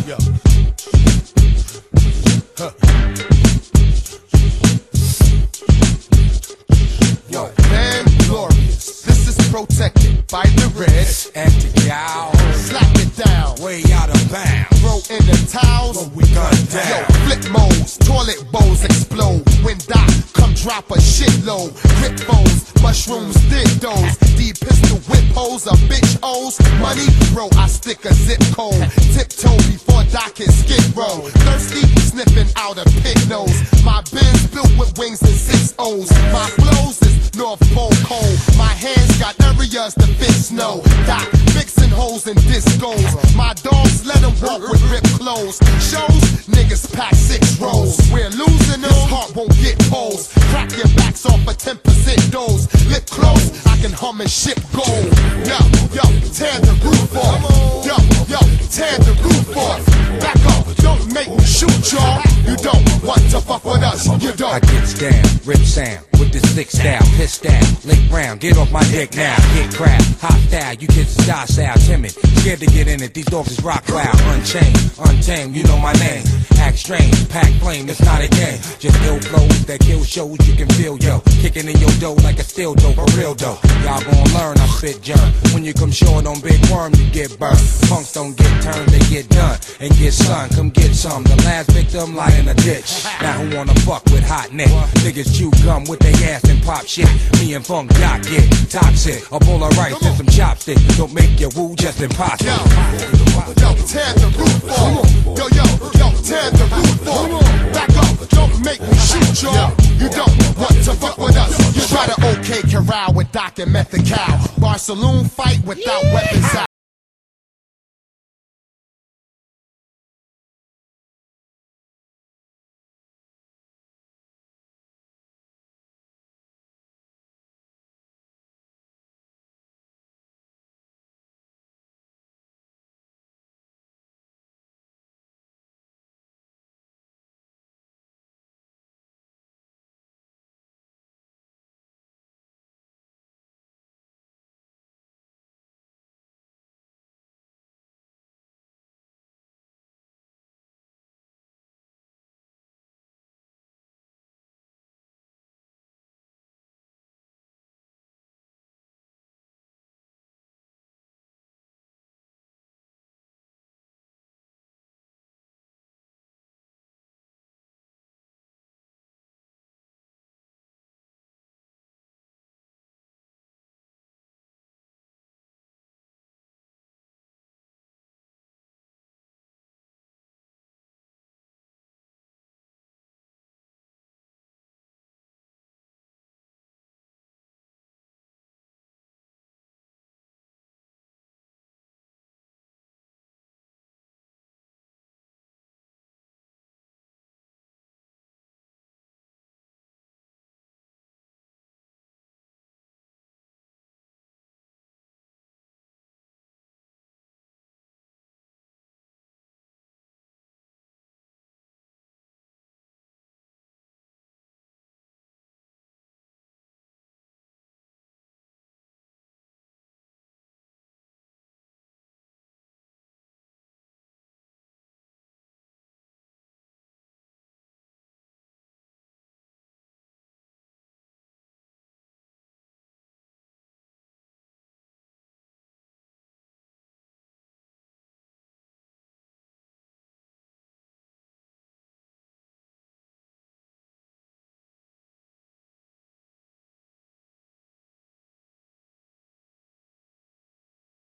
Yo. Yo, man, glorious. This is protected by the red and the gal. Slap it down, way out of bounds. Throw in the towels, when we gun down. Yo, flip modes, toilet bowls explode. When Doc come drop a shitload. Grip phones, mushrooms, dildos. D-pistol whip hoes, a bitch O's. Money, bro, I stick a zip code. Tiptoe before Doc can skid row. Thirsty, sniffing out a pig nose. My Benz built with wings and 6 O's. My flows is North Pole cold. My hands got areas to fit snow. Doc mixing holes and discos. My dogs let them walk with ripped clothes. Shows, niggas pack 6 rolls. We're losing this heart won't get holes. Crack your backs off a 10% dose. Lip close, I can hum and ship gold. Yo, yo, tear the roof off. Yo, yo, tear the roof off. Back up, don't make me shoot y'all. You don't want to fuck with us, you don't. I gets down, rip sound, with the sick style, pissed out, lick round, get off my dick now, get crap, hot style, you kids is docile, timid, scared to get in it, these dogs is rock wild, unchained, untamed, you know my name, act strange, pack flame, it's not a game, just ill flows that kill shows you can feel, yo, kicking in your dough like a steel dough, for real though, y'all gon' learn, I spit germ, when you come short on big worm, you get burned, punks don't get turned, they get done, and get sun, come get some, the last victim lie in a ditch, now who wanna fuck with hot neck, niggas chew gum with their ass and pop shit, me and Funk Doc get toxic, a bowl of rice and some chopsticks, don't make your woo just impossible. Yo, tear the roof off. Yo, yo, yo, tear the roof off. Back up, don't make me shoot y'all. You don't want to fuck with us. You try to OK Corral with Doc and Method Cow. Bar saloon fight without weapons out.